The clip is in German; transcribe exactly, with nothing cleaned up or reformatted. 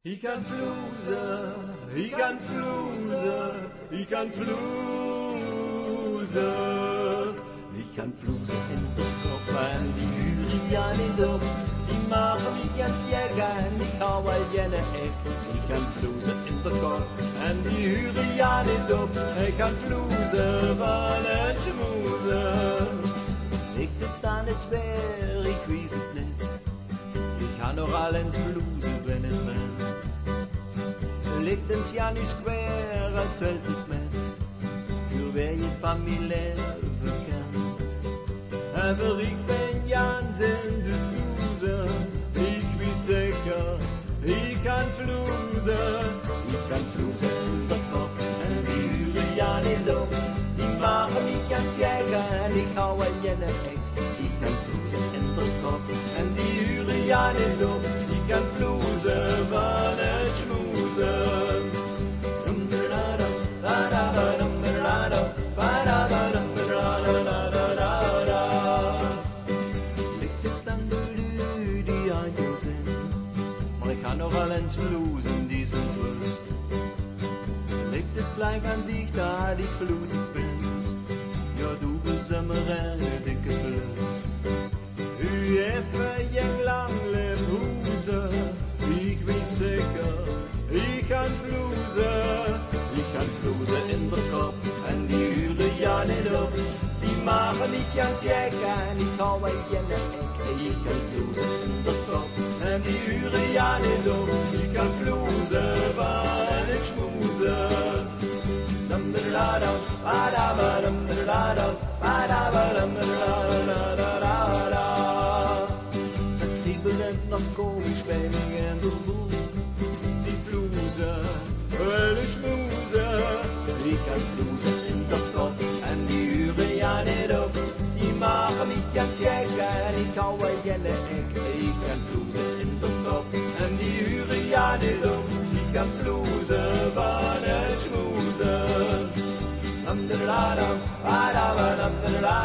Ik kan vloezen, ik kan vloezen, ik kan vloezen. Ik kan vloezen in de strop en die huren ja niet op. Die maken mich ganz jäger en ik hou al jenne ek. Ik kan vloezen in de kop en die huren ja niet op. Ik kan vloezen van het schmoezen. Ik zit aan het weer, ik weet het niet. Ik kan nog al eens vloezen wenn het men. Ligt ens ja niet quer, het valt niet met. Für wer je familie verkennt. Aber ich bin ganz in de Fluse. Ich bin sicher, ich kann flusen. Ich kann flusen in der Kopf und die Hüre ja nicht auf. Die machen mich ganz jäger und ich hau an jene Eck. Ich kann flusen in der Kopf und die Hüre ja nicht auf. Ich kann flusen, wann es schmusen. Noch allens flusen diesen Fluss. Liegt es gleich an dich, da ich flutig bin. Ja, du bist immer eine dicke Fluss. U effe jeng lang leb Huse. Ich bin sicher, ich kann flusen. Ich kann flusen in der Kopf und die Hüre ja nicht auf. Die machen mich ganz jäger und ich hau ein jene Eck. Ich kann flusen in der Kopf und die Hüre ja nicht auf. Ich kann flusen, wann ich schmuse. Dum-da-da-da, ba-da-ba-dum-da-da-da, ba-da-ba-dum-da-da-da-da-da-da. Das kribbelt noch komisch bei mir in der Luft. Die Fluse, weil ich schmuse. Ich kann flusen in der Kopf und die Hüre ja nicht auf. Die machen mich ganz jäger und ich hau ein jene Eck. Ich kann flusen in der Kopf und die Hüre ja nicht auf. Ich kann flusen, wann es schmusen. Dum-da-da-da, ba-da-ba-dum-da-da.